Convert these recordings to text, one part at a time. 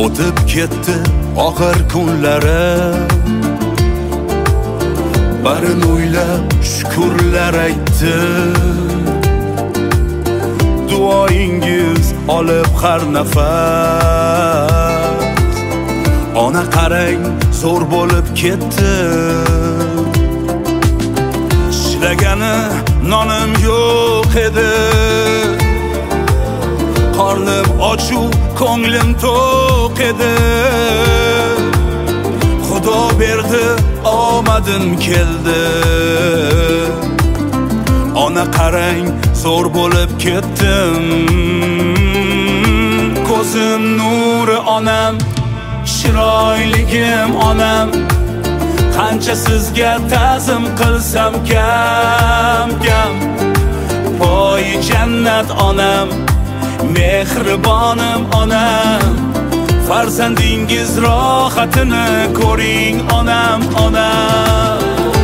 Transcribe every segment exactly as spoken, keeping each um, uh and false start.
o'tib ketdi oxir kunlarim, barini o'ylab shukurlar aytdim. Duoyingiz olib har nafas, ona qarang zo'r bo'lib ketdi. Ishlagani nonim yo'q edi, qornim ochu ko'nglim to'q edi. Xudo berdi omadim keldi, ona qarang zo'r bo'lib ketdim. Ko'zim nuri onam, chiroyligim onam, qancha sizga ta'zim qilsam kam kam. Poyi jannat onam, mehribonim onam, farzandingiz rohatini ko'ring onam, onam.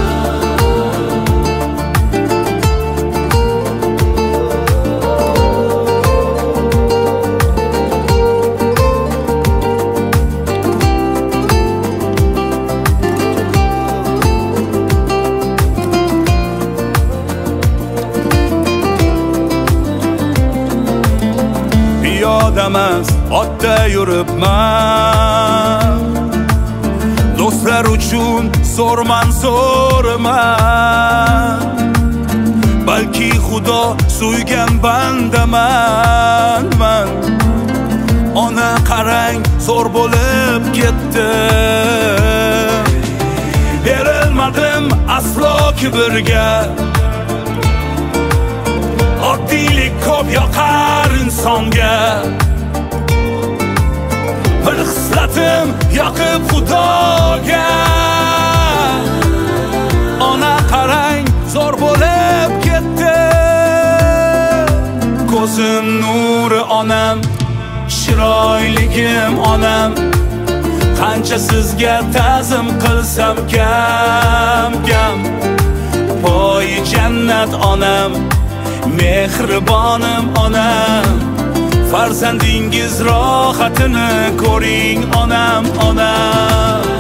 Piyodamas otda yuribman, do'stlar uchun zo'rman zo'rman. Balki Xudo suygan bandaman man. Ona qarang zo'r bo'lib ketdi, berilmadim aslo kibrga. Oddiylik ko'p yoqar insonga, bir hislatim yoqib Xudoga. Ona qarang zo'r bo'lib ketdi, ko'zim nuri onam, chiroyligim onam, qancha sizga ta'zim qilsam kam kam. Poyi jannat onam, mehribonim onam, farzandingiz rohatini ko'ring onam, onam.